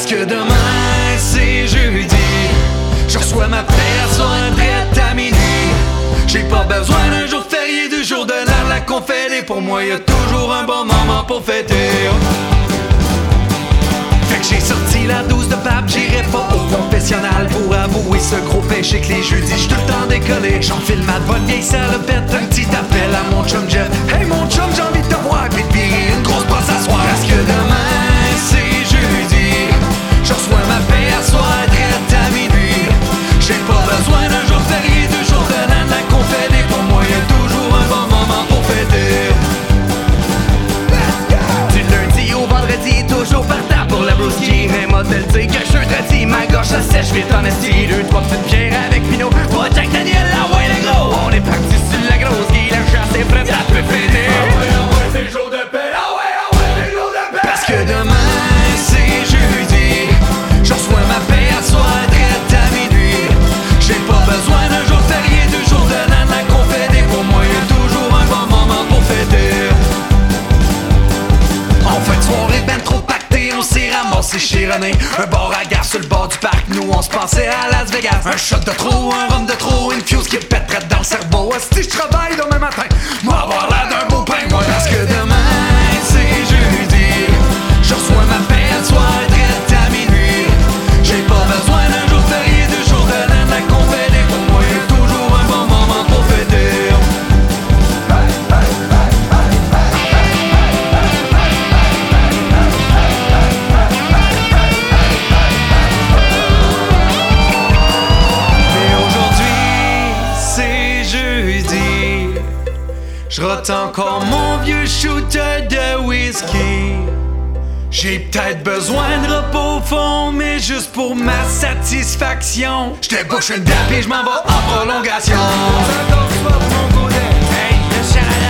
que demain c'est jeudi. Je reçois ma paie à soir drette à minuit. J'ai pas besoin d'un jour férié, du jour de l'an, la conférée. Pour moi y'a toujours un bon moment pour fêter. Fait que j'ai sorti la douce de pape, j'irai pas au confessionnal pour avouer ce gros péché que les jeudis j'suis tout le temps décollé. J'enfile ma bonne vieille salopette, un petit appel à mon chum Jeff. Hey mon chum, j'ai envie de te voir, puis de virer une grosse brosse à soir. Parce que demain c'est jeudi. Je reçois ma paie à soir, drette à minuit. J'ai pas besoin d'un jour férié, du jour de l'an, de la conférée. Pour moi y'a toujours un bon moment pour fêter. Du lundi au vendredi, toujours partant pour la broski. Mais moi te le dire que jeudi, ma gorge ça sèche vite en esti. Deux, trois petites bières avec Pinot, pas Jack Daniel, la ouais le gros. On est parti sur la grosse guille, la chasse est prête, ça peut fêter. Ah ouais, c'est le jour de paix, ah ouais, c'est le jour de paix. Parce que demain c'est jeudi. Je reçois ma paie à soir, drette à minuit. J'ai pas besoin d'un jour férié, du jour de l'an, de la conférée. Pour moi y'a toujours un bon moment pour fêter. En fin de soirée ben trop pacté, on s'est ramassé chez René. Un bar à gare sur le bord du parc, nous on se pensait à Las Vegas. Un shot de trop, un rhum de trop, une fuse qui pèterait dans le cerveau. Si je travaille demain matin, moi avoir l'air d'un beau pain, moi. Parce que demain c'est jeudi. Je reçois ma paie à soir, drette à minuit. J'ai pas besoin d'un jour férié, du jour de l'an, de la conférée. Pour moi y'a toujours un bon moment pour fêter. Mais aujourd'hui c'est jeudi. Je rote encore mon vieux shooter de whisky. J'ai peut-être besoin de repos au fond, mais juste pour ma satisfaction. Je débouche une dappe et je m'en vais en prolongation. Hey, le chalet